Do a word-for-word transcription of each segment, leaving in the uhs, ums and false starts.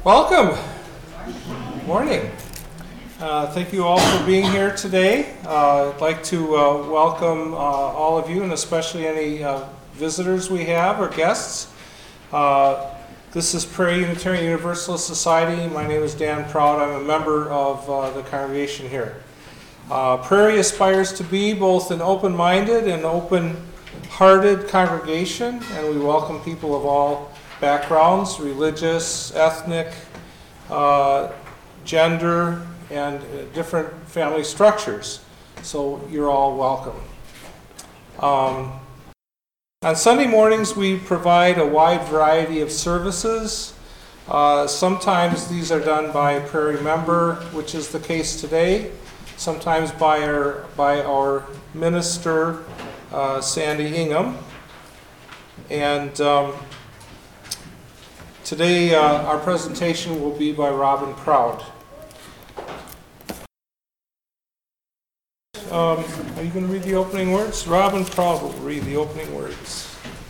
Welcome. Morning. Uh, thank you all for being here today. Uh, I'd like to uh, welcome uh, all of you, and especially any uh, visitors we have or guests. Uh, this is Prairie Unitarian Universalist Society. My name is Dan Proud. I'm a member of uh, the congregation here. Uh, Prairie aspires to be both an open-minded and open-hearted congregation, and we welcome people of all backgrounds, religious, ethnic, uh, gender, and uh, different family structures. So you're all welcome. Um, on Sunday mornings, we provide a wide variety of services. Uh, sometimes these are done by a Prairie member, which is the case today. Sometimes by our, by our minister, uh, Sandy Ingham. And um, today, uh, our presentation will be by Robin Proud. Um, are you going to read the opening words? Robin Proud will read the opening words.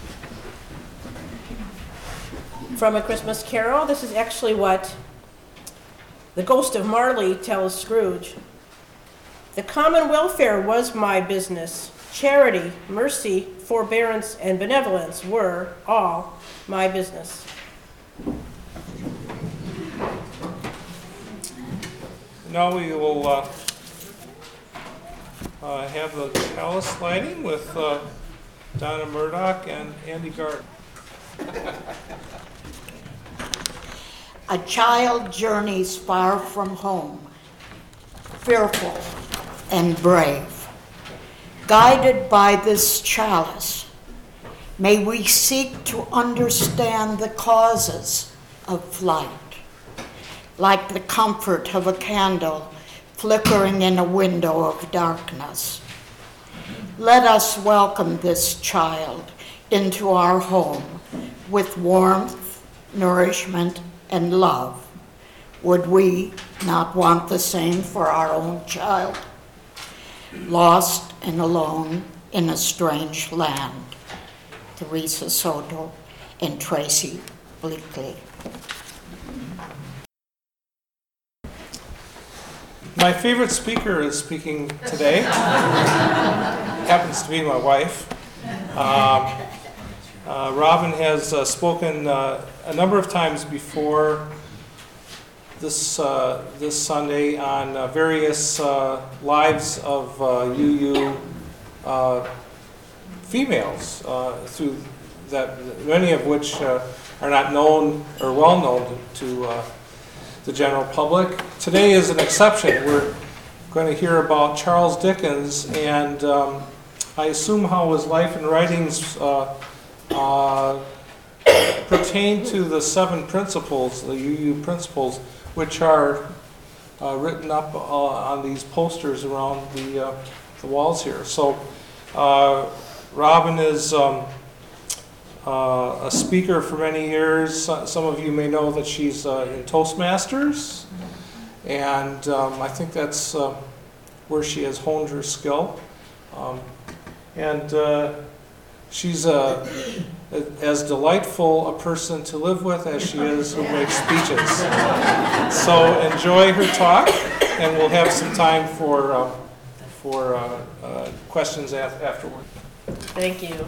From A Christmas Carol, this is actually what the ghost of Marley tells Scrooge. The common welfare was my business. Charity, mercy, forbearance, and benevolence were all my business. Now we will uh, uh, have the chalice lighting with uh, Donna Murdoch and Andy Gard. A child journeys far from home, fearful and brave. Guided by this chalice, may we seek to understand the causes of flight, like the comfort of a candle flickering in a window of darkness. Let us welcome this child into our home with warmth, nourishment, and love. Would we not want the same for our own child? Lost and alone in a strange land. Teresa Soto and Tracy Bleakley. My favorite speaker is speaking today. Happens to be my wife. Um, uh, Robin has uh, spoken uh, a number of times before this uh, this Sunday on uh, various uh, lives of uh, U U uh, females, uh, through that many of which uh, are not known or well known to, to uh, the general public. Today is an exception. We're going to hear about Charles Dickens, and um, I assume how his life and writings uh, uh, pertain to the seven principles, the U U principles, which are uh, written up uh, on these posters around the, uh, the walls here. So uh, Robin is um, uh, a speaker for many years. Some of you may know that she's uh, in Toastmasters, and um, I think that's uh, where she has honed her skill. Um, and uh, she's a as delightful a person to live with as she is who makes speeches. So enjoy her talk, and we'll have some time for uh, for uh, uh, questions af afterward. Thank you.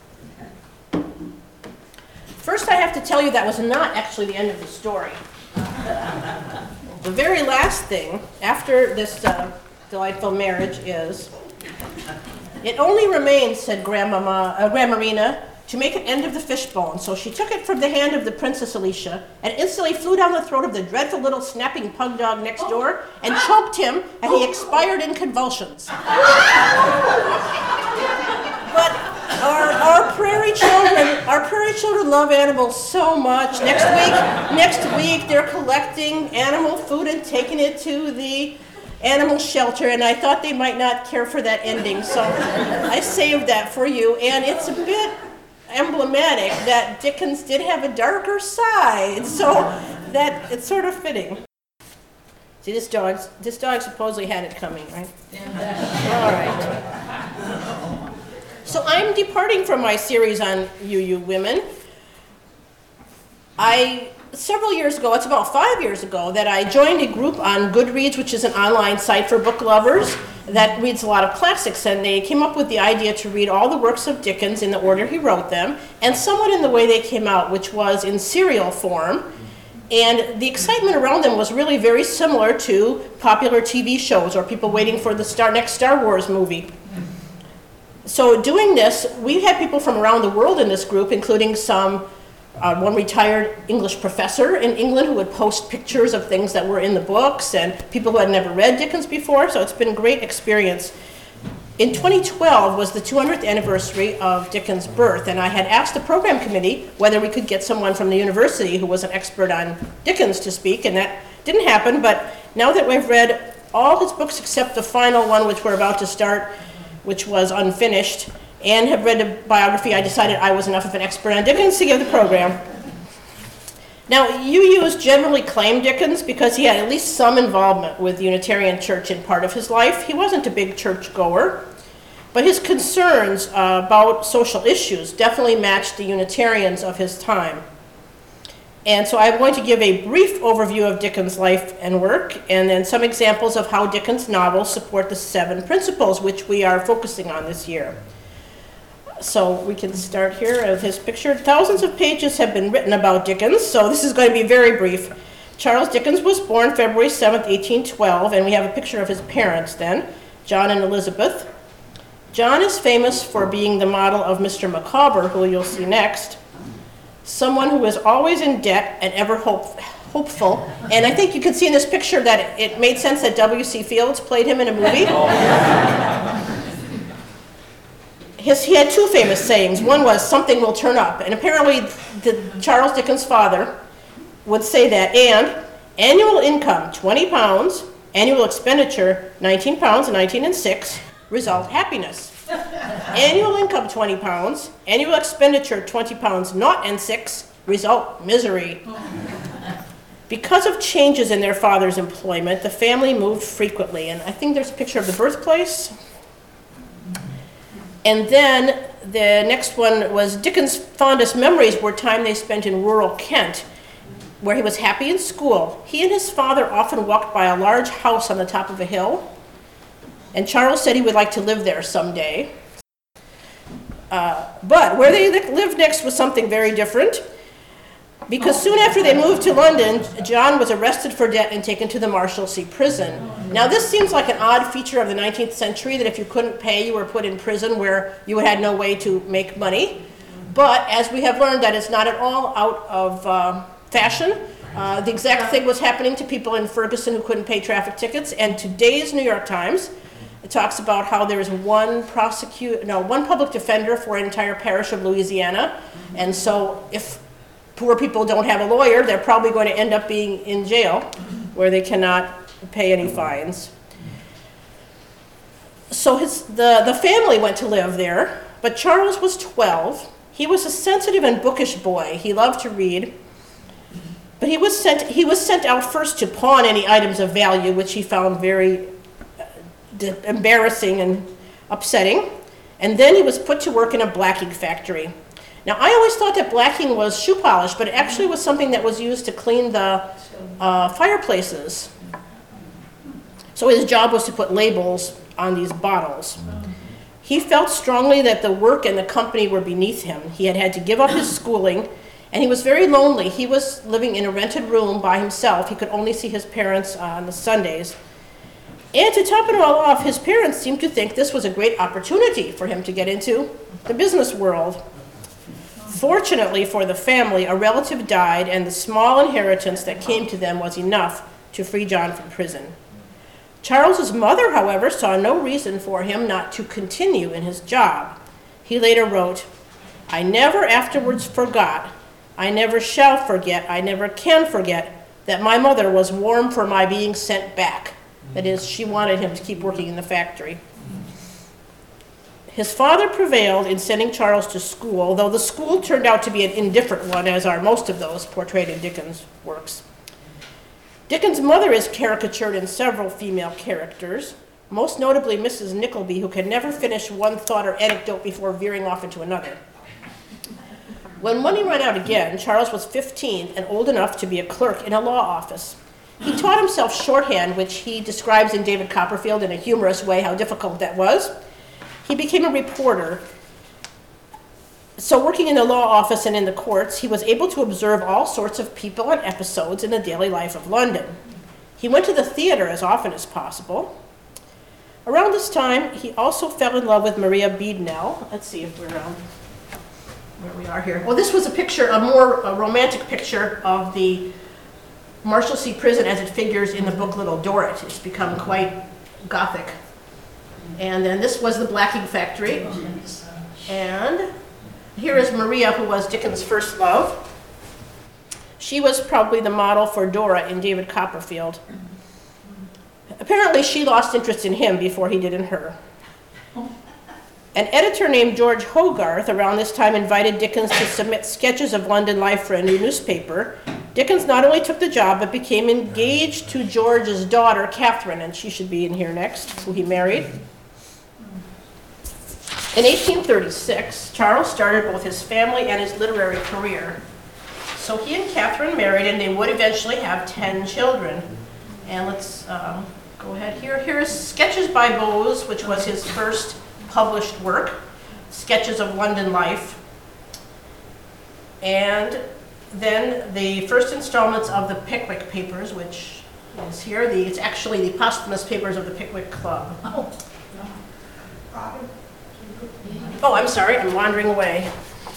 First, I have to tell you that was not actually the end of the story. The very last thing after this uh, delightful marriage is, it only remains, said Grandmama, uh, Grandmarina, to make an end of the fishbone. So she took it from the hand of the Princess Alicia and instantly flew down the throat of the dreadful little snapping pug dog next door and choked him, and he expired in convulsions. But our, our prairie children, our prairie children love animals so much. Next week, next week they're collecting animal food and taking it to the animal shelter, and I thought they might not care for that ending, so I saved that for you. And it's a bit emblematic that Dickens did have a darker side, so that it's sort of fitting. See, this dog, this dog supposedly had it coming, right? All right. So I'm departing from my series on U U women. I several years ago, it's about five years ago, that I joined a group on Goodreads, which is an online site for book lovers that reads a lot of classics, and they came up with the idea to read all the works of Dickens in the order he wrote them, and somewhat in the way they came out, which was in serial form. And the excitement around them was really very similar to popular T V shows or people waiting for the star, next Star Wars movie. So doing this, we had people from around the world in this group, including some Uh, one retired English professor in England who would post pictures of things that were in the books, and people who had never read Dickens before, so it's been a great experience. In twenty twelve was the two hundredth anniversary of Dickens' birth, and I had asked the program committee whether we could get someone from the university who was an expert on Dickens to speak, and that didn't happen, but now that we've read all his books except the final one, which we're about to start, which was unfinished, and have read a biography, I decided I was enough of an expert on Dickens to give the program. Now, U U's generally claim Dickens because he had at least some involvement with the Unitarian Church in part of his life. He wasn't a big church goer, but his concerns uh, about social issues definitely matched the Unitarians of his time. And so I'm going to give a brief overview of Dickens' life and work, and then some examples of how Dickens' novels support the seven principles which we are focusing on this year. So we can start here with his picture. Thousands of pages have been written about Dickens, so this is going to be very brief. Charles Dickens was born February seventh, eighteen twelve, and we have a picture of his parents then, John and Elizabeth. John is famous for being the model of Mister Micawber, who you'll see next, someone who is always in debt and ever hope, hopeful. And I think you can see in this picture that it, it made sense that W C Fields played him in a movie. His, he had two famous sayings. One was, something will turn up. And apparently the, Charles Dickens' father would say that. And annual income, twenty pounds. Annual expenditure, nineteen pounds, nineteen and six. Result, happiness. Annual income, twenty pounds. Annual expenditure, twenty pounds, naught and six. Result, misery. Because of changes in their father's employment, the family moved frequently. And I think there's a picture of the birthplace. And then the next one was Dickens' fondest memories were time they spent in rural Kent, where he was happy in school. He and his father often walked by a large house on the top of a hill, and Charles said he would like to live there someday. Uh, but where they lived next was something very different, because soon after they moved to London, John was arrested for debt and taken to the Marshalsea prison. Now this seems like an odd feature of the nineteenth century, that if you couldn't pay, you were put in prison where you had no way to make money. But as we have learned, that is not at all out of uh, fashion. Uh, the exact thing was happening to people in Ferguson who couldn't pay traffic tickets. And today's New York Times, it talks about how there is one prosecute, no, one public defender for an entire parish of Louisiana. And so if poor people don't have a lawyer, they're probably going to end up being in jail where they cannot pay any fines. So his, the, the family went to live there, but Charles was twelve. He was a sensitive and bookish boy. He loved to read, but he was sent, he was sent out first to pawn any items of value, which he found very uh, embarrassing and upsetting. And then he was put to work in a blacking factory. Now, I always thought that blacking was shoe polish, but it actually was something that was used to clean the uh, fireplaces. So his job was to put labels on these bottles. He felt strongly that the work and the company were beneath him. He had had to give up his schooling, and he was very lonely. He was living in a rented room by himself. He could only see his parents on the Sundays. And to top it all off, his parents seemed to think this was a great opportunity for him to get into the business world. Fortunately for the family, a relative died, and the small inheritance that came to them was enough to free John from prison. Charles's mother, however, saw no reason for him not to continue in his job. He later wrote, "I never afterwards forgot, I never shall forget, I never can forget, that my mother was warm for my being sent back." That is, she wanted him to keep working in the factory. His father prevailed in sending Charles to school, though the school turned out to be an indifferent one, as are most of those portrayed in Dickens' works. Dickens' mother is caricatured in several female characters, most notably Missus Nickleby, who can never finish one thought or anecdote before veering off into another. When money ran out again, Charles was fifteen and old enough to be a clerk in a law office. He taught himself shorthand, which he describes in David Copperfield in a humorous way how difficult that was. He became a reporter. So working in the law office and in the courts, he was able to observe all sorts of people and episodes in the daily life of London. He went to the theater as often as possible. Around this time, he also fell in love with Maria Beadnell. Let's see if we're um, where we are here. Well, this was a picture, a more a romantic picture of the Marshalsea prison as it figures in the book Little Dorrit. It's become quite gothic. And then this was the blacking factory. And here is Maria, who was Dickens' first love. She was probably the model for Dora in David Copperfield. Apparently, she lost interest in him before he did in her. An editor named George Hogarth around this time invited Dickens to submit sketches of London life for a new newspaper. Dickens not only took the job, but became engaged to George's daughter, Catherine, and she should be in here next, who he married. In eighteen thirty-six, Charles started both his family and his literary career. So he and Catherine married, and they would eventually have ten children. And let's um, go ahead here. Here's Sketches by Boz, which was his first published work, Sketches of London Life. And then the first installments of the Pickwick Papers, which is here. The, it's actually the posthumous papers of the Pickwick Club. Oh, oh I'm sorry, I'm wandering away.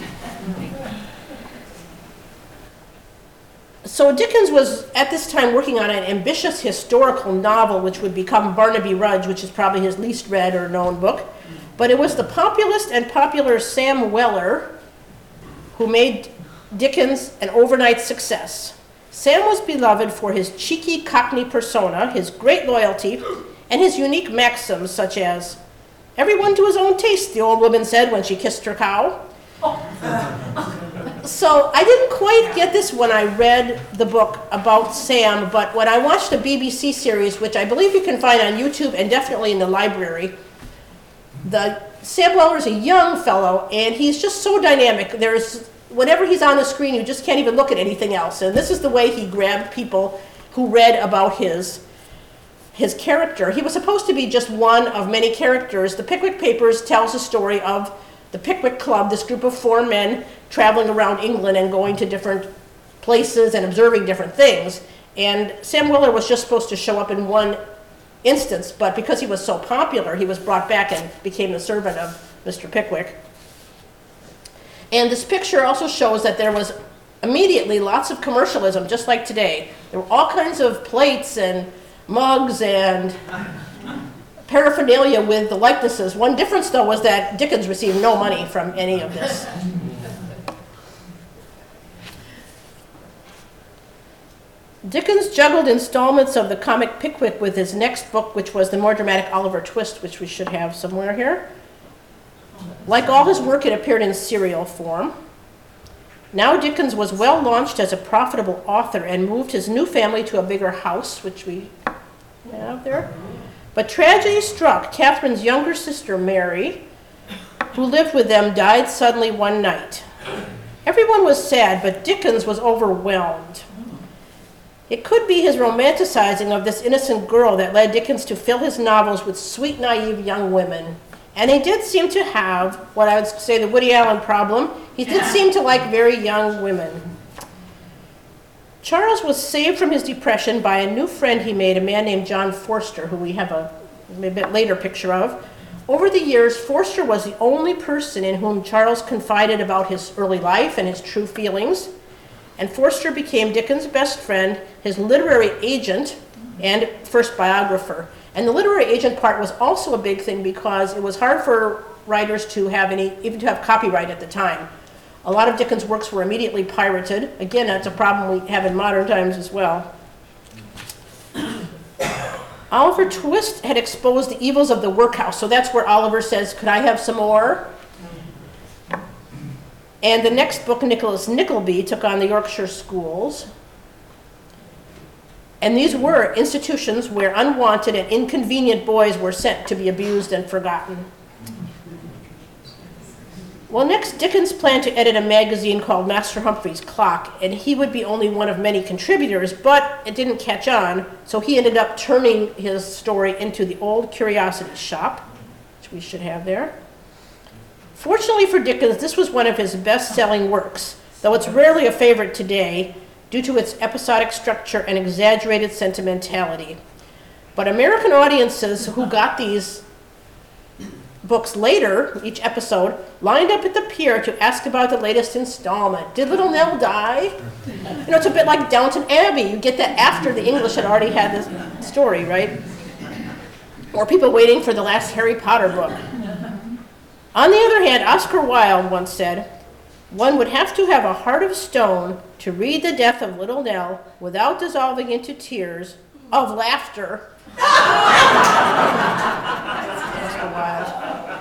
So Dickens was, at this time, working on an ambitious historical novel, which would become Barnaby Rudge, which is probably his least read or known book. But it was the populist and popular Sam Weller who made Dickens an overnight success. Sam was beloved for his cheeky Cockney persona, his great loyalty, and his unique maxims such as, "Everyone to his own taste," the old woman said when she kissed her cow. So I didn't quite get this when I read the book about Sam, but when I watched the B B C series, which I believe you can find on YouTube and definitely in the library, the Sam Weller is a young fellow, and he's just so dynamic. There's, whenever he's on the screen, you just can't even look at anything else. And this is the way he grabbed people who read about his, his character. He was supposed to be just one of many characters. The Pickwick Papers tells the story of the Pickwick Club, this group of four men traveling around England and going to different places and observing different things. And Sam Weller was just supposed to show up in one instance, but because he was so popular, he was brought back and became the servant of Mister Pickwick. And this picture also shows that there was immediately lots of commercialism, just like today. There were all kinds of plates and mugs and paraphernalia with the likenesses. One difference, though, was that Dickens received no money from any of this. Dickens juggled installments of the comic Pickwick with his next book, which was the more dramatic Oliver Twist, which we should have somewhere here. Like all his work, it appeared in serial form. Now Dickens was well launched as a profitable author and moved his new family to a bigger house, which we have there. But tragedy struck. Catherine's younger sister, Mary, who lived with them, died suddenly one night. Everyone was sad, but Dickens was overwhelmed. It could be his romanticizing of this innocent girl that led Dickens to fill his novels with sweet, naive young women. And he did seem to have what I would say the Woody Allen problem. He did seem to like very young women. Charles was saved from his depression by a new friend he made, a man named John Forster, who we have a, a bit later picture of. Over the years, Forster was the only person in whom Charles confided about his early life and his true feelings. And Forster became Dickens' best friend, his literary agent, and first biographer. And the literary agent part was also a big thing because it was hard for writers to have any, even to have copyright at the time. A lot of Dickens' works were immediately pirated. Again, that's a problem we have in modern times as well. Oliver Twist had exposed the evils of the workhouse, so that's where Oliver says, "Could I have some more?" And the next book, Nicholas Nickleby, took on the Yorkshire schools. And these were institutions where unwanted and inconvenient boys were sent to be abused and forgotten. Well, next, Dickens planned to edit a magazine called Master Humphrey's Clock, and he would be only one of many contributors, but it didn't catch on, so he ended up turning his story into The Old Curiosity Shop, which we should have there. Fortunately for Dickens, this was one of his best-selling works, though it's rarely a favorite today due to its episodic structure and exaggerated sentimentality. But American audiences who got these books later, each episode, lined up at the pier to ask about the latest installment. Did Little Nell die? You know, it's a bit like Downton Abbey. You get that after the English had already had this story, right? Or people waiting for the last Harry Potter book. On the other hand, Oscar Wilde once said, "One would have to have a heart of stone to read the death of Little Nell without dissolving into tears of laughter." Oscar Wilde.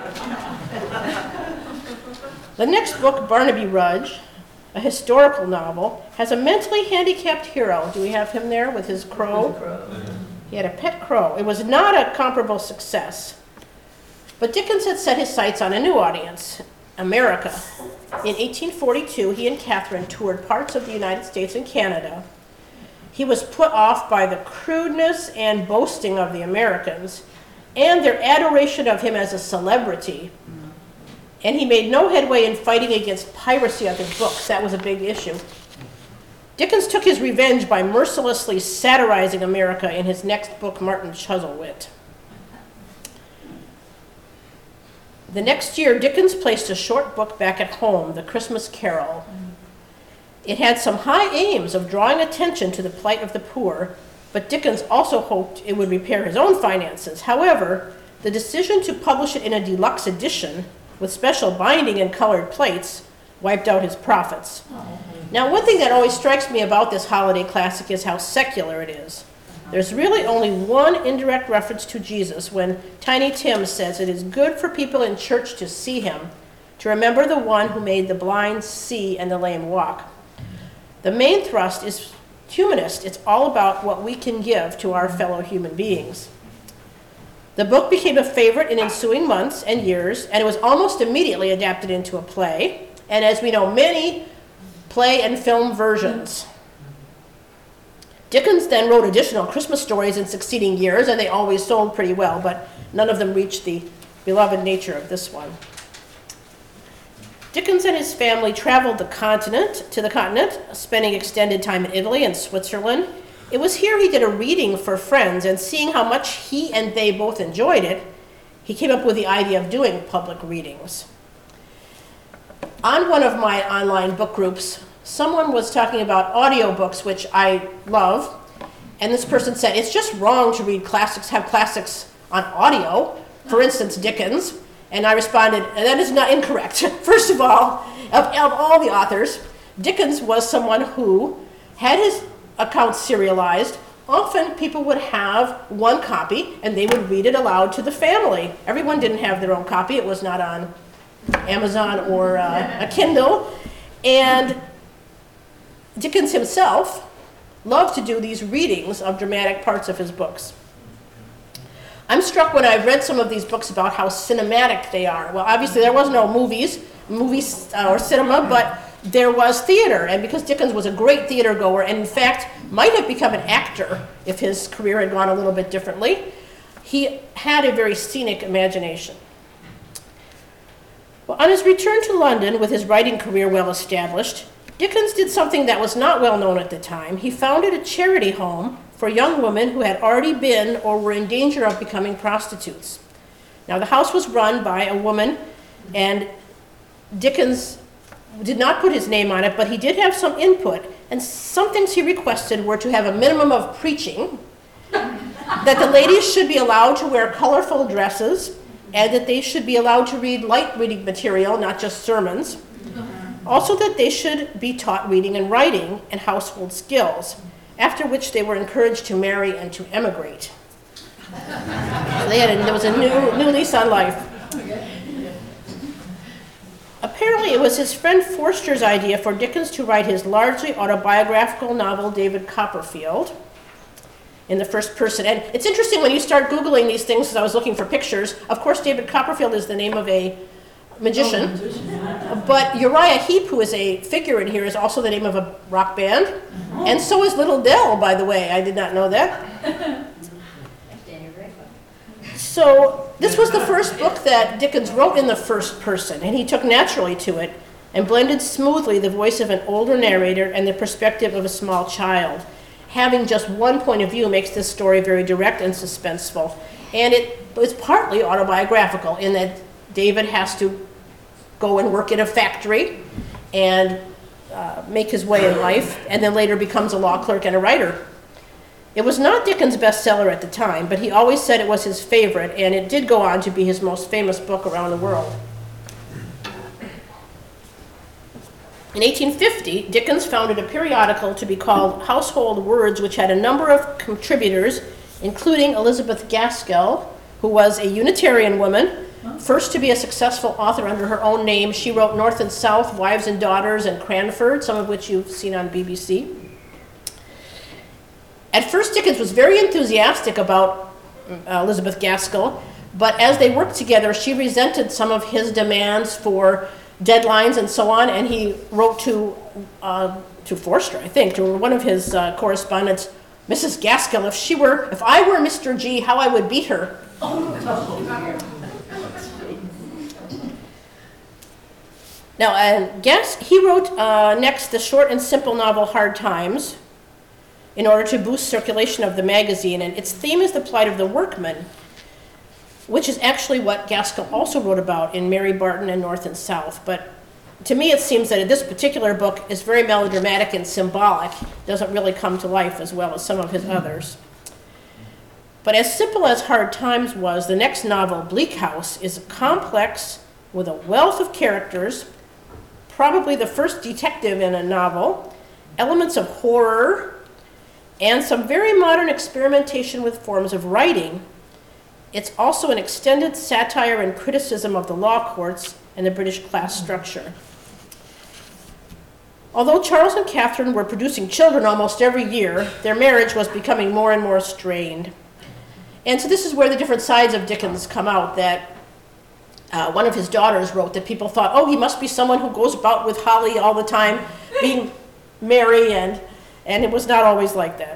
The next book, Barnaby Rudge, a historical novel, has a mentally handicapped hero. Do we have him there with his crow? He had a pet crow. It was not a comparable success. But Dickens had set his sights on a new audience, America. In eighteen forty-two, he and Catherine toured parts of the United States and Canada. He was put off by the crudeness and boasting of the Americans and their adoration of him as a celebrity. And he made no headway in fighting against piracy of his books. That was a big issue. Dickens took his revenge by mercilessly satirizing America in his next book, Martin Chuzzlewit. The next year, Dickens placed a short book back at home, The Christmas Carol. It had some high aims of drawing attention to the plight of the poor, but Dickens also hoped it would repair his own finances. However, the decision to publish it in a deluxe edition with special binding and colored plates wiped out his profits. Now, one thing that always strikes me about this holiday classic is how secular it is. There's really only one indirect reference to Jesus when Tiny Tim says it is good for people in church to see him, to remember the one who made the blind see and the lame walk. The main thrust is humanist. It's all about what we can give to our fellow human beings. The book became a favorite in ensuing months and years, and it was almost immediately adapted into a play, and as we know, many play and film versions. Dickens then wrote additional Christmas stories in succeeding years, and they always sold pretty well, but none of them reached the beloved nature of this one. Dickens and his family traveled the continent to the continent, spending extended time in Italy and Switzerland. It was here he did a reading for friends, and seeing how much he and they both enjoyed it, he came up with the idea of doing public readings. On one of my online book groups, someone was talking about audiobooks, which I love, and this person said, it's just wrong to read classics, have classics on audio, for instance, Dickens. And I responded, that is not incorrect. First of all, of, of all the authors, Dickens was someone who had his accounts serialized. Often people would have one copy and they would read it aloud to the family. Everyone didn't have their own copy. It was not on Amazon or uh, a Kindle. And Dickens himself loved to do these readings of dramatic parts of his books. I'm struck when I've read some of these books about how cinematic they are. Well, obviously there was no movies, movies uh, or cinema, but there was theater. And because Dickens was a great theater goer, and in fact might have become an actor if his career had gone a little bit differently, he had a very scenic imagination. Well, on his return to London with his writing career well established, Dickens did something that was not well known at the time. He founded a charity home for young women who had already been or were in danger of becoming prostitutes. Now, the house was run by a woman, and Dickens did not put his name on it, but he did have some input, and some things he requested were to have a minimum of preaching, that the ladies should be allowed to wear colorful dresses, and that they should be allowed to read light reading material, not just sermons. Also that they should be taught reading and writing and household skills, after which they were encouraged to marry and to emigrate. So they had a, there was a new, new lease on life. Apparently it was his friend Forster's idea for Dickens to write his largely autobiographical novel, David Copperfield, in the first person. And it's interesting when you start Googling these things, as I was looking for pictures. Of course, David Copperfield is the name of a magician. But Uriah Heep, who is a figure in here, is also the name of a rock band. And so is Little Dell, by the way. I did not know that. So this was the first book that Dickens wrote in the first person, and he took naturally to it and blended smoothly the voice of an older narrator and the perspective of a small child. Having just one point of view makes this story very direct and suspenseful. And it was partly autobiographical in that David has to go and work in a factory and uh, make his way in life, and then later becomes a law clerk and a writer. It was not Dickens' bestseller at the time, but he always said it was his favorite, and it did go on to be his most famous book around the world. In eighteen fifty, Dickens founded a periodical to be called Household Words, which had a number of contributors, including Elizabeth Gaskell, who was a Unitarian woman. First to be a successful author under her own name, she wrote North and South, Wives and Daughters, and Cranford, some of which you've seen on B B C. At first, Dickens was very enthusiastic about uh, Elizabeth Gaskell, but as they worked together, she resented some of his demands for deadlines and so on, and he wrote to, uh, to Forster, I think, to one of his uh, correspondents, Missus Gaskell, if she were, if I were Mister G, how I would beat her. Now, uh, Gas, he wrote uh, next the short and simple novel Hard Times in order to boost circulation of the magazine, and its theme is the plight of the workman, which is actually what Gaskell also wrote about in Mary Barton and North and South. But to me, it seems that this particular book is very melodramatic and symbolic, doesn't really come to life as well as some of his others. But as simple as Hard Times was, the next novel, Bleak House, is complex with a wealth of characters, probably the first detective in a novel, elements of horror, and some very modern experimentation with forms of writing. It's also an extended satire and criticism of the law courts and the British class structure. Although Charles and Catherine were producing children almost every year, their marriage was becoming more and more strained. And so this is where the different sides of Dickens come out, that Uh, one of his daughters wrote that people thought, oh, he must be someone who goes about with Holly all the time, being merry, and, and it was not always like that.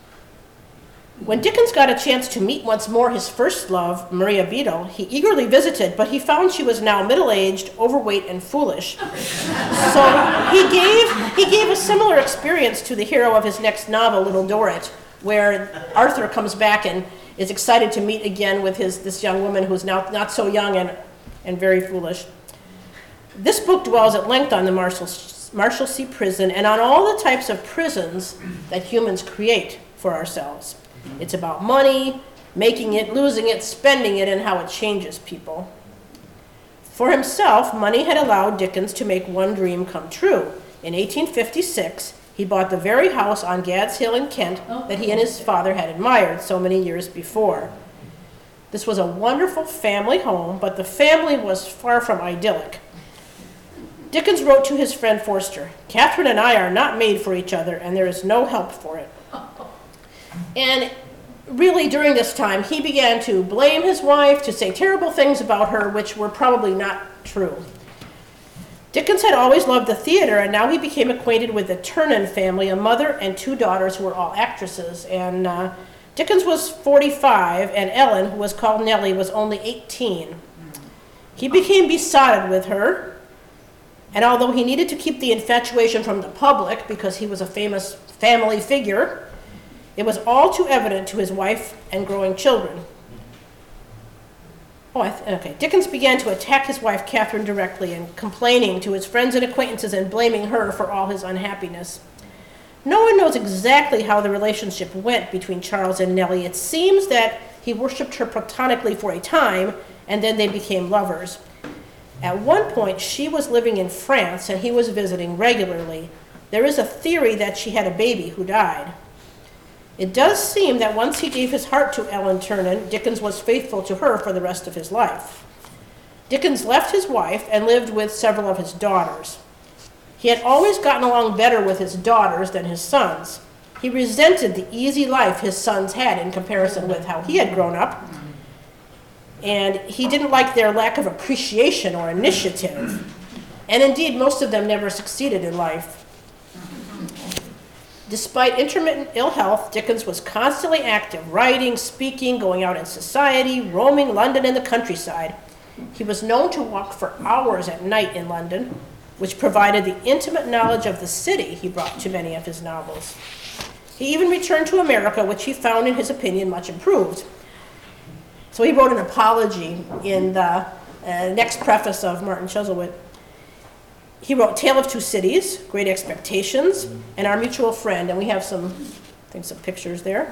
When Dickens got a chance to meet once more his first love, Maria Beadle, he eagerly visited, but he found she was now middle-aged, overweight, and foolish. So he gave, he gave a similar experience to the hero of his next novel, Little Dorrit, where Arthur comes back and is excited to meet again with his, this young woman who's now not so young and and very foolish. This book dwells at length on the Marshalsea prison and on all the types of prisons that humans create for ourselves. It's about money, making it, losing it, spending it, and how it changes people. For himself, money had allowed Dickens to make one dream come true. In eighteen fifty-six, he bought the very house on Gad's Hill in Kent that he and his father had admired so many years before. This was a wonderful family home, but the family was far from idyllic. Dickens wrote to his friend Forster, "Catherine and I are not made for each other, and there is no help for it." And really, during this time, he began to blame his wife, to say terrible things about her, which were probably not true. Dickens had always loved the theater, and now he became acquainted with the Ternan family, a mother and two daughters who were all actresses. And uh, Dickens was forty-five, and Ellen, who was called Nellie, was only eighteen. He became besotted with her, and although he needed to keep the infatuation from the public because he was a famous family figure, it was all too evident to his wife and growing children. Oh, I th- okay. Dickens began to attack his wife, Catherine, directly, and complaining to his friends and acquaintances and blaming her for all his unhappiness. No one knows exactly how the relationship went between Charles and Nellie. It seems that he worshipped her platonically for a time, and then they became lovers. At one point, she was living in France, and he was visiting regularly. There is a theory that she had a baby who died. It does seem that once he gave his heart to Ellen Ternan, Dickens was faithful to her for the rest of his life. Dickens left his wife and lived with several of his daughters. He had always gotten along better with his daughters than his sons. He resented the easy life his sons had in comparison with how he had grown up, and he didn't like their lack of appreciation or initiative. And indeed, most of them never succeeded in life. Despite intermittent ill health, Dickens was constantly active, writing, speaking, going out in society, roaming London and the countryside. He was known to walk for hours at night in London, which provided the intimate knowledge of the city he brought to many of his novels. He even returned to America, which he found, in his opinion, much improved. So he wrote an apology in the uh, next preface of Martin Chuzzlewit. He wrote Tale of Two Cities, Great Expectations, and Our Mutual Friend, and we have some, I think, some pictures there.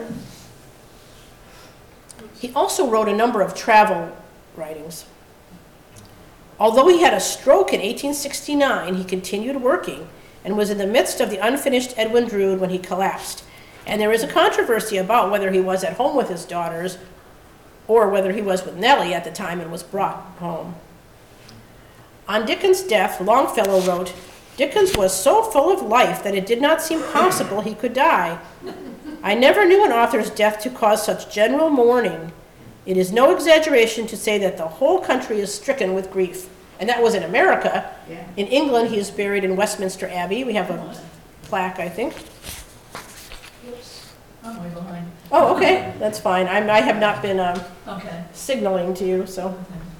He also wrote a number of travel writings. Although he had a stroke in eighteen sixty-nine, he continued working and was in the midst of the unfinished Edwin Drood when he collapsed. And there is a controversy about whether he was at home with his daughters or whether he was with Nellie at the time and was brought home. On Dickens' death, Longfellow wrote, "Dickens was so full of life that it did not seem possible he could die. I never knew an author's death to cause such general mourning. It is no exaggeration to say that the whole country is stricken with grief." And that was in America. Yeah. In England, he is buried in Westminster Abbey. We have a plaque, I think. Oops, I'm way behind. Oh, okay, that's fine. I'm, I have not been um, Okay. signaling to you, so.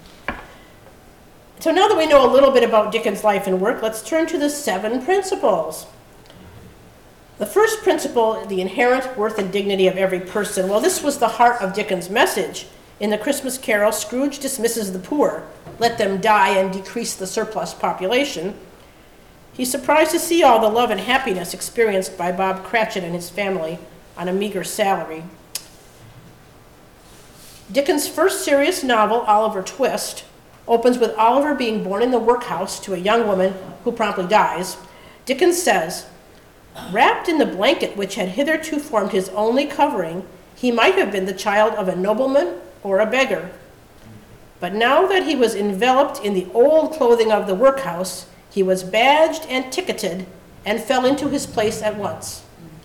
So now that we know a little bit about Dickens' life and work, let's turn to the seven principles. The first principle, the inherent worth and dignity of every person. Well, this was the heart of Dickens' message. In The Christmas Carol, Scrooge dismisses the poor, let them die and decrease the surplus population. He's surprised to see all the love and happiness experienced by Bob Cratchit and his family on a meager salary. Dickens' first serious novel, Oliver Twist, opens with Oliver being born in the workhouse to a young woman who promptly dies. Dickens says, "Wrapped in the blanket which had hitherto formed his only covering, he might have been the child of a nobleman or a beggar. But now that he was enveloped in the old clothing of the workhouse, he was badged and ticketed and fell into his place at once."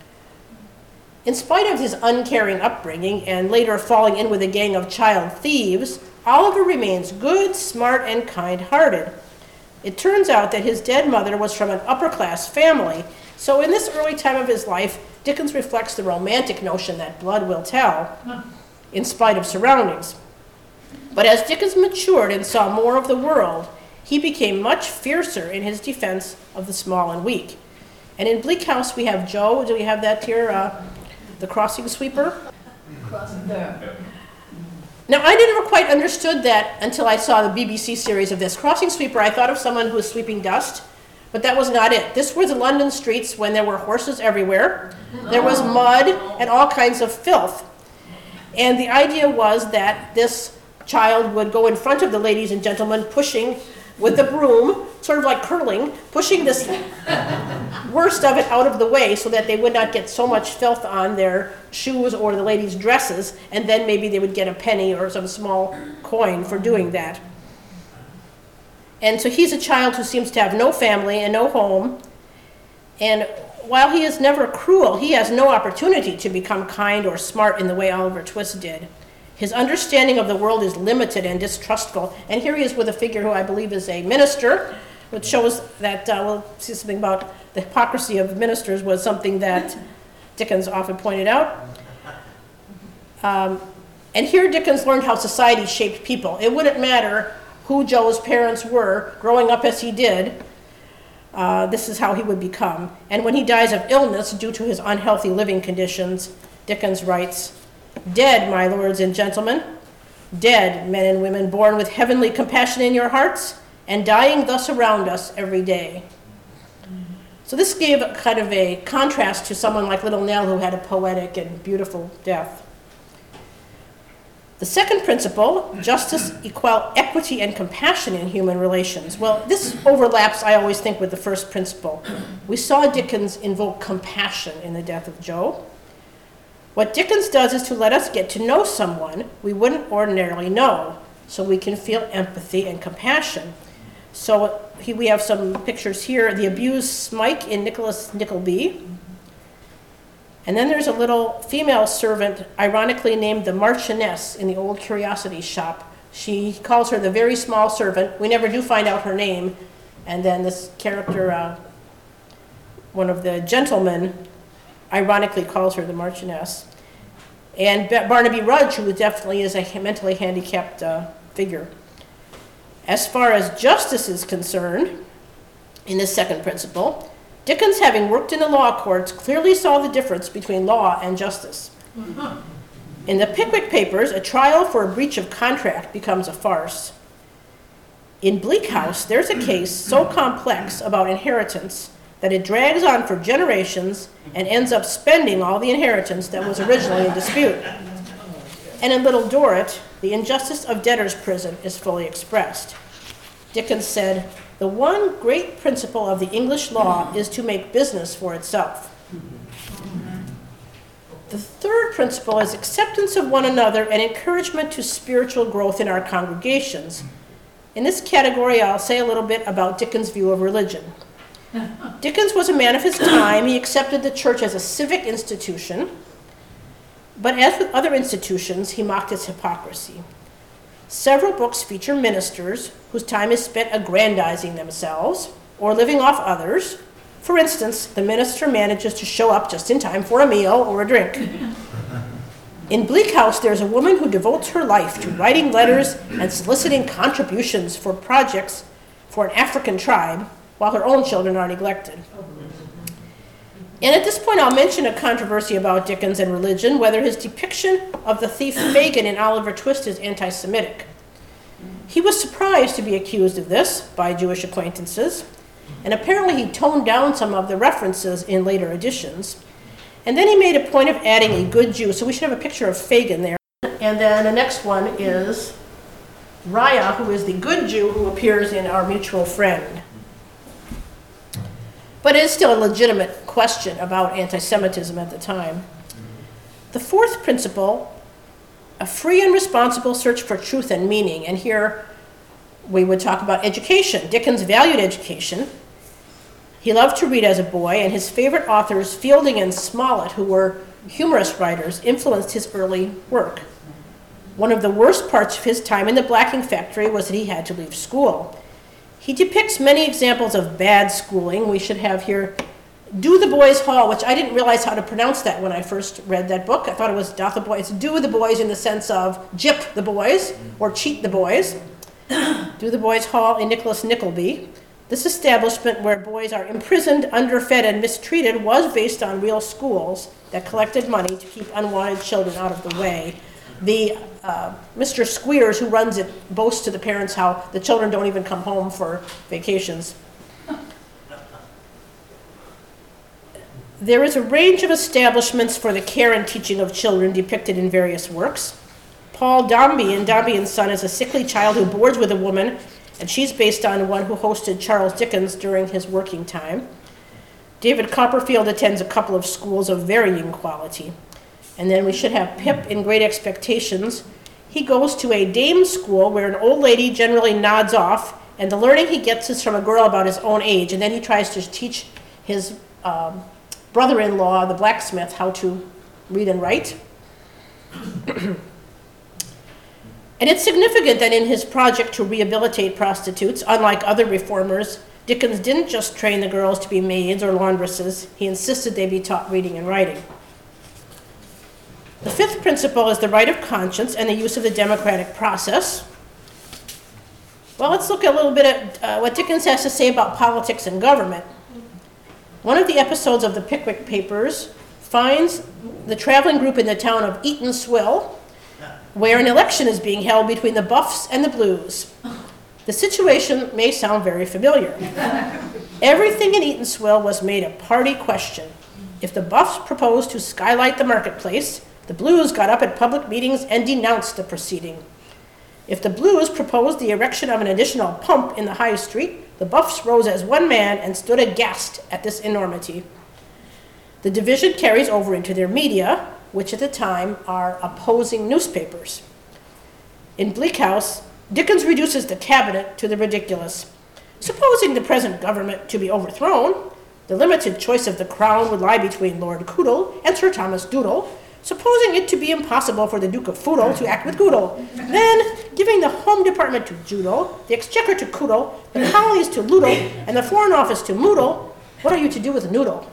In spite of his uncaring upbringing and later falling in with a gang of child thieves, Oliver remains good, smart, and kind-hearted. It turns out that his dead mother was from an upper-class family, so in this early time of his life, Dickens reflects the romantic notion that blood will tell, in spite of surroundings. But as Dickens matured and saw more of the world, he became much fiercer in his defense of the small and weak. And in Bleak House, we have Joe. Do we have that here? Uh, the crossing sweeper. Crossing there. Now, I never quite understood that until I saw the B B C series of this. Crossing sweeper, I thought of someone who was sweeping dust, but that was not it. This were the London streets when there were horses everywhere. There was mud and all kinds of filth. And the idea was that this child would go in front of the ladies and gentlemen, pushing with the broom, sort of like curling, pushing this worst of it out of the way so that they would not get so much filth on their shoes or the ladies' dresses, and then maybe they would get a penny or some small coin for doing that. And so he's a child who seems to have no family and no home, and while he is never cruel, he has no opportunity to become kind or smart in the way Oliver Twist did. His understanding of the world is limited and distrustful. And here he is with a figure who I believe is a minister, which shows that, uh, we'll see something about the hypocrisy of ministers was something that Dickens often pointed out. Um, and here Dickens learned how society shaped people. It wouldn't matter who Joe's parents were, growing up as he did, uh, this is how he would become. And when he dies of illness due to his unhealthy living conditions, Dickens writes, "Dead, my lords and gentlemen, dead men and women born with heavenly compassion in your hearts, and dying thus around us every day." So this gave a kind of a contrast to someone like Little Nell, who had a poetic and beautiful death. The second principle, justice, equal, equity, and compassion in human relations. Well, this overlaps, I always think, with the first principle. We saw Dickens invoke compassion in the death of Joe. What Dickens does is to let us get to know someone we wouldn't ordinarily know, so we can feel empathy and compassion. So he, we have some pictures here, the abused Smike in Nicholas Nickleby. And then there's a little female servant, ironically named the Marchioness, in the Old Curiosity Shop. She calls her the very small servant. We never do find out her name And then this character, uh, one of the gentlemen, ironically calls her the Marchioness. And Barnaby Rudge, who definitely is a mentally handicapped uh, figure. As far as justice is concerned, in this second principle, Dickens, having worked in the law courts, clearly saw the difference between law and justice. In the Pickwick Papers, a trial for a breach of contract becomes a farce. In Bleak House, there's a case so complex about inheritance that it drags on for generations and ends up spending all the inheritance that was originally in dispute. And in Little Dorrit, the injustice of debtor's prison is fully expressed. Dickens said, "The one great principle of the English law is to make business for itself." The third principle is acceptance of one another and encouragement to spiritual growth in our congregations. In this category, I'll say a little bit about Dickens' view of religion. Dickens was a man of his time. He accepted the church as a civic institution, but as with other institutions, he mocked its hypocrisy. Several books feature ministers whose time is spent aggrandizing themselves or living off others. For instance, the minister manages to show up just in time for a meal or a drink. In Bleak House, there's a woman who devotes her life to writing letters and soliciting contributions for projects for an African tribe while her own children are neglected. And at this point, I'll mention a controversy about Dickens and religion, whether his depiction of the thief Fagin in Oliver Twist is anti-Semitic. He was surprised to be accused of this by Jewish acquaintances, and apparently he toned down some of the references in later editions. And then he made a point of adding a good Jew, so we should have a picture of Fagin there. And then the next one is Raya, who is the good Jew who appears in Our Mutual Friend. But it is still a legitimate question about anti-Semitism at the time. The fourth principle, a free and responsible search for truth and meaning. And here we would talk about education. Dickens valued education. He loved to read as a boy, and his favorite authors, Fielding and Smollett, who were humorous writers, influenced his early work. One of the worst parts of his time in the blacking factory was that he had to leave school. He depicts many examples of bad schooling. We should have here Do the Boys Hall, which I didn't realize how to pronounce that when I first read that book. I thought it was Doth the Boys. It's Do the Boys in the sense of gyp the boys or cheat the boys. Do the Boys Hall in Nicholas Nickleby. This establishment where boys are imprisoned, underfed, and mistreated was based on real schools that collected money to keep unwanted children out of the way. The uh, Mister Squeers, who runs it, boasts to the parents how the children don't even come home for vacations. There is a range of establishments for the care and teaching of children depicted in various works. Paul Dombey in Dombey and Son is a sickly child who boards with a woman, and she's based on one who hosted Charles Dickens during his working time. David Copperfield attends a couple of schools of varying quality. And then we should have Pip in Great Expectations. He goes to a dame school where an old lady generally nods off, and the learning he gets is from a girl about his own age, and then he tries to teach his um, brother-in-law, the blacksmith, how to read and write. And it's significant that in his project to rehabilitate prostitutes, unlike other reformers, Dickens didn't just train the girls to be maids or laundresses. He insisted they be taught reading and writing. The fifth principle is the right of conscience and the use of the democratic process. Well, let's look a little bit at uh, what Dickens has to say about politics and government. One of the episodes of the Pickwick Papers finds the traveling group in the town of Eatanswill, where an election is being held between the Buffs and the Blues. The situation may sound very familiar. Everything in Eatanswill was made a party question. If the Buffs proposed to skylight the marketplace, the Blues got up at public meetings and denounced the proceeding. If the Blues proposed the erection of an additional pump in the High Street, the Buffs rose as one man and stood aghast at this enormity. The division carries over into their media, which at the time are opposing newspapers. In Bleak House, Dickens reduces the cabinet to the ridiculous. Supposing the present government to be overthrown, the limited choice of the crown would lie between Lord Coodle and Sir Thomas Doodle, supposing it to be impossible for the Duke of Foodle to act with Goodle, then giving the Home Department to Joodle, the Exchequer to Coodle, the colonies to Loodle, and the Foreign Office to Moodle, what are you to do with Noodle?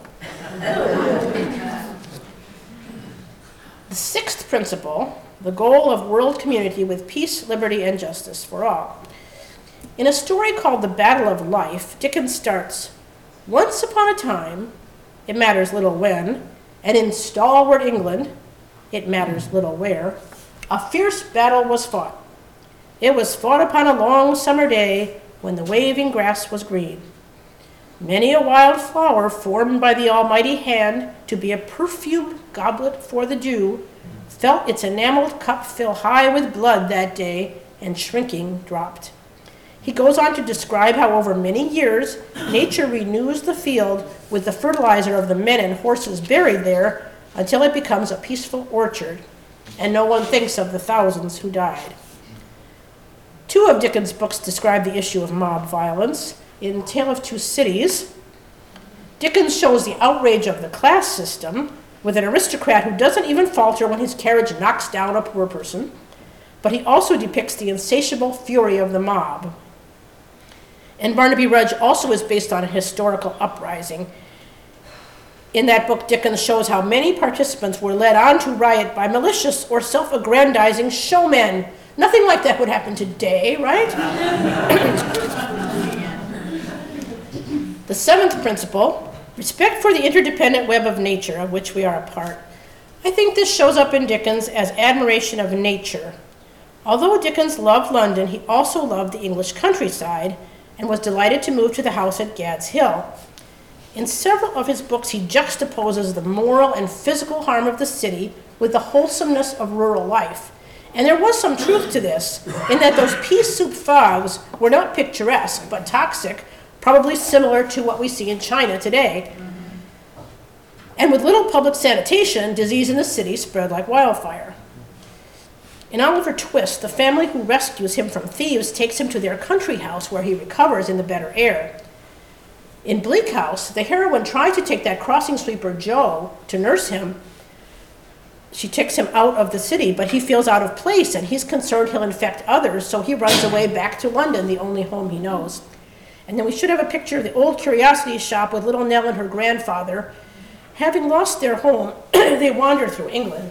The sixth principle, the goal of world community with peace, liberty, and justice for all. In a story called The Battle of Life, Dickens starts, once upon a time, it matters little when, and in stalwart England, it matters little where, a fierce battle was fought. It was fought upon a long summer day when the waving grass was green. Many a wild flower formed by the almighty hand to be a perfumed goblet for the dew felt its enameled cup fill high with blood that day and shrinking dropped. He goes on to describe how over many years nature renews the field with the fertilizer of the men and horses buried there until it becomes a peaceful orchard, and no one thinks of the thousands who died. Two of Dickens' books describe the issue of mob violence. In Tale of Two Cities, Dickens shows the outrage of the class system with an aristocrat who doesn't even falter when his carriage knocks down a poor person, but he also depicts the insatiable fury of the mob. And Barnaby Rudge also is based on a historical uprising. In that book, Dickens shows how many participants were led on to riot by malicious or self-aggrandizing showmen. Nothing like that would happen today, right? The seventh principle, respect for the interdependent web of nature of which we are a part. I think this shows up in Dickens as admiration of nature. Although Dickens loved London, he also loved the English countryside and was delighted to move to the house at Gad's Hill. In several of his books, he juxtaposes the moral and physical harm of the city with the wholesomeness of rural life. And there was some truth to this, in that those pea soup fogs were not picturesque, but toxic, probably similar to what we see in China today. And with little public sanitation, disease in the city spread like wildfire. In Oliver Twist, the family who rescues him from thieves takes him to their country house where he recovers in the better air. In Bleak House, the heroine tried to take that crossing sweeper Joe to nurse him. She takes him out of the city, but he feels out of place and he's concerned he'll infect others, so he runs away back to London, the only home he knows. And then we should have a picture of the old curiosity shop with little Nell and her grandfather. Having lost their home, they wander through England.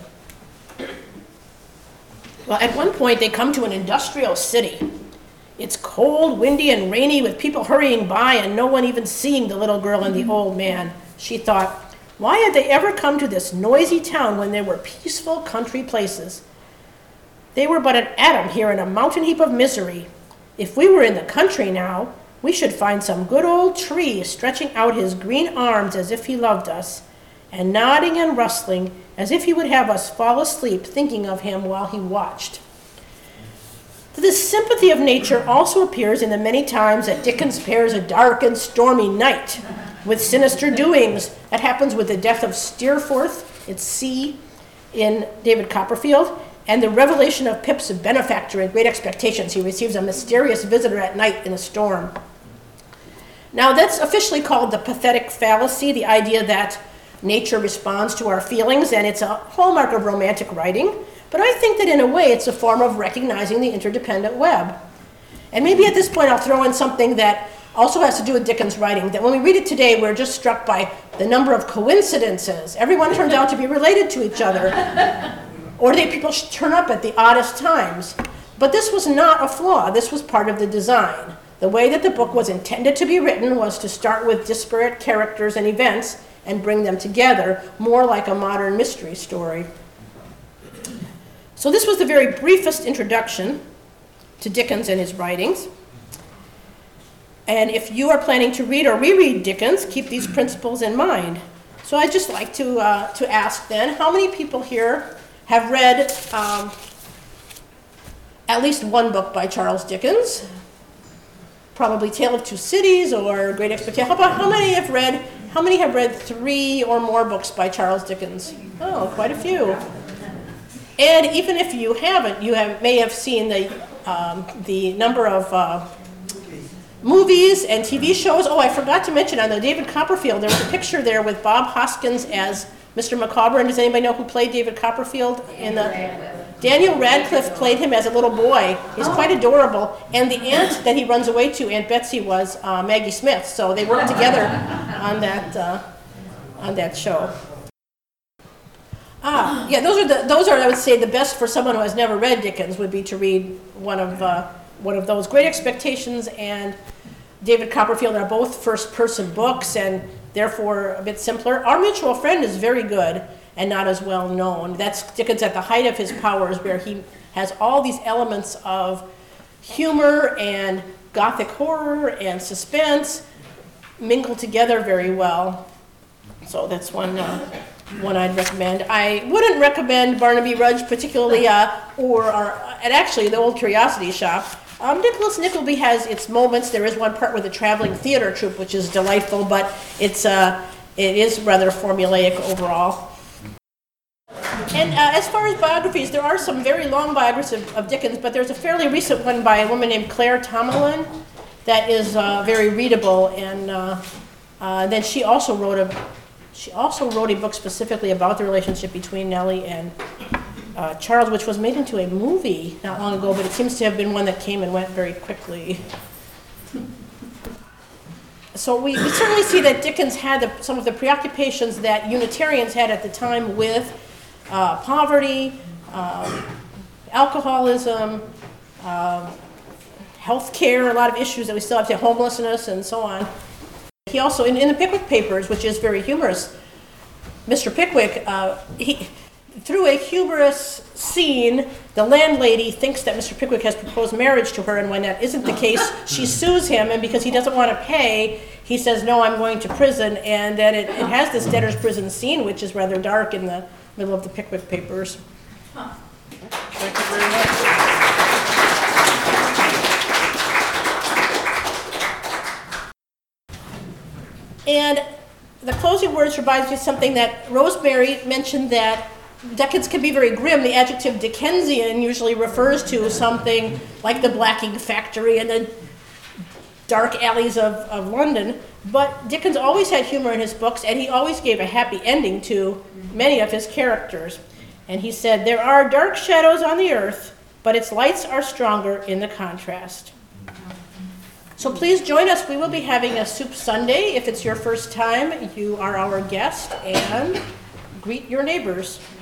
Well, at one point, they come to an industrial city. It's cold, windy, and rainy with people hurrying by and no one even seeing the little girl and the old man. She thought, why had they ever come to this noisy town when there were peaceful country places? They were but an atom here in a mountain heap of misery. If we were in the country now, we should find some good old tree stretching out his green arms as if he loved us, and nodding and rustling as if he would have us fall asleep thinking of him while he watched. This sympathy of nature also appears in the many times that Dickens pairs a dark and stormy night with sinister doings. That happens with the death of Steerforth, it's C, in David Copperfield, and the revelation of Pip's benefactor in Great Expectations. He receives a mysterious visitor at night in a storm. Now, that's officially called the pathetic fallacy, the idea that nature responds to our feelings, and it's a hallmark of romantic writing. But I think that in a way it's a form of recognizing the interdependent web. And maybe at this point I'll throw in something that also has to do with Dickens' writing, that when we read it today, we're just struck by the number of coincidences. Everyone turns out to be related to each other. Or they, people turn up at the oddest times. But this was not a flaw. This was part of the design. The way that the book was intended to be written was to start with disparate characters and events and bring them together, more like a modern mystery story. So this was the very briefest introduction to Dickens and his writings. And if you are planning to read or reread Dickens, keep these principles in mind. So I'd just like to, uh, to ask then, how many people here have read um, at least one book by Charles Dickens? Probably Tale of Two Cities or Great Expectations. How about how many have read, how many have read three or more books by Charles Dickens? Oh, quite a few. And even if you haven't, you have, may have seen the, um, the number of uh, movies and T V shows. Oh, I forgot to mention on the David Copperfield, there was a picture there with Bob Hoskins as Mister Macabre, and does anybody know who played David Copperfield in the? Daniel Radcliffe played him as a little boy. He's quite adorable. And the aunt that he runs away to, Aunt Betsy, was uh, Maggie Smith. So they worked together on that uh, on that show. Ah, yeah, those are the those are I would say the best for someone who has never read Dickens would be to read one of uh, one of those. Great Expectations and David Copperfield are both first-person books and therefore a bit simpler. Our Mutual Friend is very good and not as well known. That's Dickens at the height of his powers, where he has all these elements of humor and gothic horror and suspense mingled together very well. So that's one uh, one I'd recommend. I wouldn't recommend Barnaby Rudge particularly, uh, or, or and actually the Old Curiosity Shop. Um, Nicholas Nickleby has its moments. There is one part with a traveling theater troupe, which is delightful, but it's uh, it is rather formulaic overall. And uh, as far as biographies, there are some very long biographies of, of Dickens, but there's a fairly recent one by a woman named Claire Tomalin that is uh, very readable. And uh, uh, then she also wrote a she also wrote a book specifically about the relationship between Nellie and uh, Charles, which was made into a movie not long ago, but it seems to have been one that came and went very quickly. So we, we certainly see that Dickens had the, some of the preoccupations that Unitarians had at the time with uh, poverty, um, alcoholism, uh, health care, a lot of issues that we still have today, homelessness and so on. He also, in, in the Pickwick Papers, which is very humorous, Mister Pickwick, uh, he, through a humorous scene, the landlady thinks that Mister Pickwick has proposed marriage to her, and when that isn't the case, she sues him, and because he doesn't want to pay, he says, no, I'm going to prison, and then it, it has this debtor's prison scene, which is rather dark in the middle of the Pickwick Papers. Huh. Thank you very much. And the closing words reminds me of something that Rosemary mentioned, that Dickens can be very grim. The adjective Dickensian usually refers to something like the blacking factory and the dark alleys of, of London. But Dickens always had humor in his books, and he always gave a happy ending to many of his characters. And he said, there are dark shadows on the earth, but its lights are stronger in the contrast. So please join us. We will be having a soup Sunday. If it's your first time, you are our guest, and greet your neighbors.